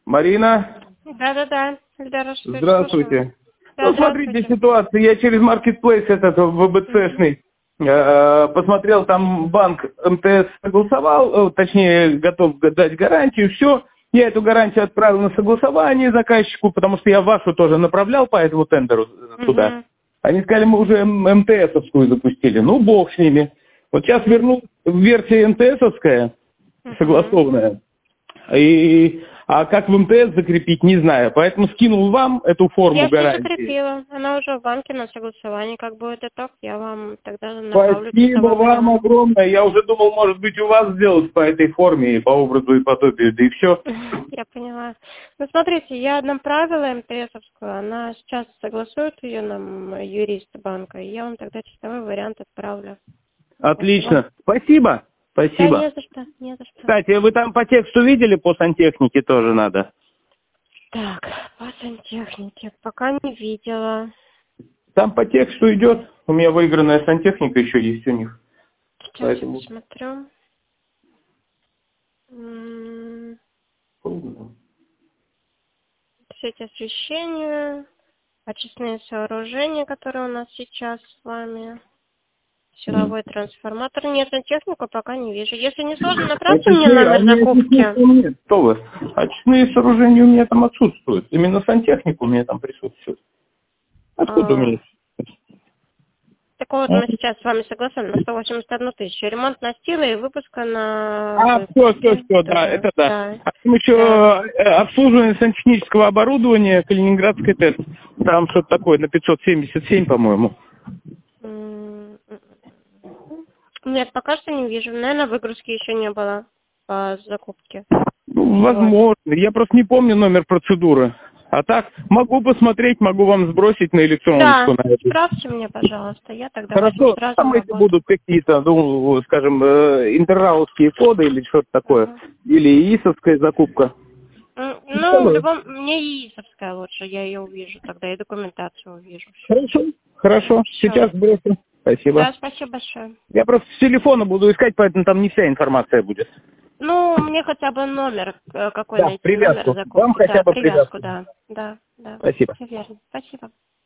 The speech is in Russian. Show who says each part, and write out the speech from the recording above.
Speaker 1: Марина?
Speaker 2: Да. Эльдара,
Speaker 1: Здравствуйте.
Speaker 2: Да,
Speaker 1: Смотрите ситуацию. Я через маркетплейс этот ВБЦшный посмотрел, там банк МТС согласовал, точнее, готов дать гарантию, все. Я эту гарантию отправил на согласование заказчику, потому что я вашу тоже направлял по этому тендеру туда. Они сказали, мы уже МТСовскую запустили. Ну, бог с ними. Вот сейчас верну версия МТСовская, согласованная. А как в МТС закрепить, не знаю. Поэтому скинул вам эту форму гарантии.
Speaker 2: Я закрепила. Она уже в банке на согласовании. Как будет итог, я вам тогда направлю.
Speaker 1: Спасибо вам огромное. Я уже думал, может быть, у вас сделать по этой форме, по образу и подобию, да и все.
Speaker 2: Я поняла. Ну, смотрите, я направила МТСовскую. Она сейчас согласует ее нам юрист банка. И я вам тогда чистовой вариант отправлю.
Speaker 1: Отлично. Спасибо. Спасибо.
Speaker 2: Да, не за что.
Speaker 1: Кстати, вы там по тексту видели, по сантехнике тоже надо?
Speaker 2: Так, по сантехнике пока не видела.
Speaker 1: Там по тексту идет. У меня выигранная сантехника еще есть у них.
Speaker 2: Сейчас
Speaker 1: Поэтому...
Speaker 2: я посмотрю. Сеть освещения, очистные сооружения, которые у нас сейчас с вами. Силовой трансформатор. Нет, сантехнику пока не вижу. Если не сложно, направьте мне номер закупки.
Speaker 1: Нет, что вы. Очистные сооружения у меня там отсутствуют. Именно сантехнику у меня там присутствует. Откуда у меня?
Speaker 2: Так вот, мы сейчас с вами согласны на 181 тысячу. Ремонт настила и выпуска на...
Speaker 1: Все, да, это да. А там еще обслуживание сантехнического оборудования Калининградской ТЭС. Там что-то такое на 577, по-моему.
Speaker 2: Нет, пока что не вижу. Наверное, выгрузки еще не было по закупке.
Speaker 1: Ну, возможно. Я просто не помню номер процедуры. А так, могу посмотреть, могу вам сбросить на электроночку.
Speaker 2: Да, справьте мне, пожалуйста. Я тогда
Speaker 1: хорошо,
Speaker 2: сразу
Speaker 1: там если будут какие-то, ну, скажем, интерраусские коды или что-то такое, или ИИСовская закупка.
Speaker 2: Ну, в любом... Мне ИИСовская лучше, я ее увижу тогда, и документацию увижу.
Speaker 1: Хорошо. Сейчас сброшу. Спасибо.
Speaker 2: Да, спасибо большое.
Speaker 1: Я просто с телефона буду искать, поэтому там не вся информация будет.
Speaker 2: Ну, мне хотя бы номер какой найти.
Speaker 1: Привязку.
Speaker 2: Номер закупки.
Speaker 1: Вам хотя бы привязку.
Speaker 2: Да.
Speaker 1: Спасибо.
Speaker 2: Все верно. Спасибо.